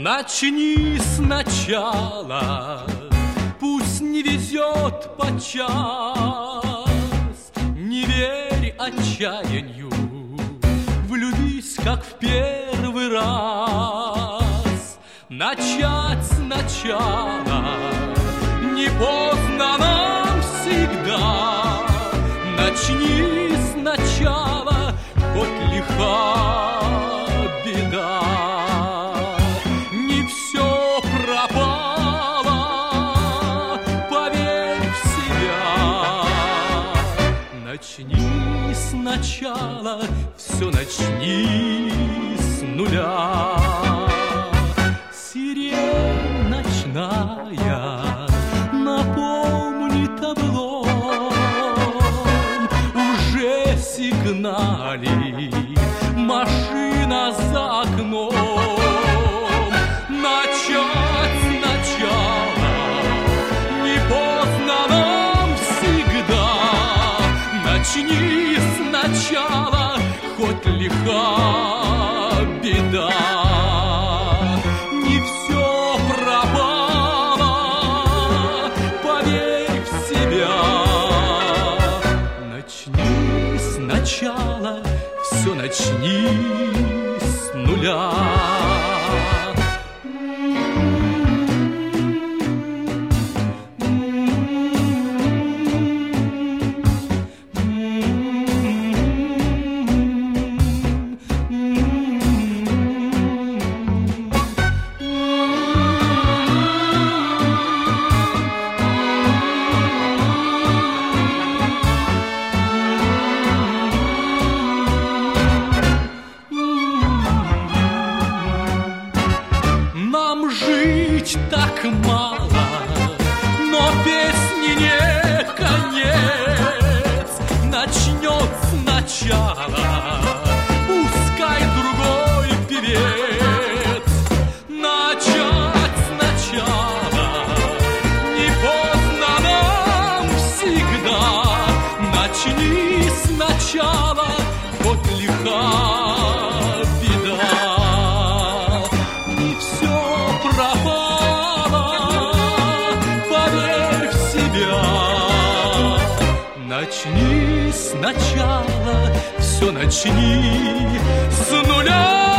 Начни сначала, пусть не везет подчас. Не верь отчаянию, влюбись, как в первый раз. Начать сначала, не поздно нам всегда. Начни сначала, хоть лиха беда. Не все пропало, поверь в себя. Начни сначала, все начни с нуля. Сирень ночная напомнит облом. Уже сигналит машина за окном. Начать сначала, не поздно нам всегда. Начни сначала, хоть лиха беда. Не все пропало, поверь в себя. Начни сначала, все начни с нуля. Жить так мало, но песни не конец. Начнет сначала, пускай другой певец. Начать сначала, не поздно нам всегда. Начни сначала, хоть лиха беда. Начни сначала, все начни с нуля.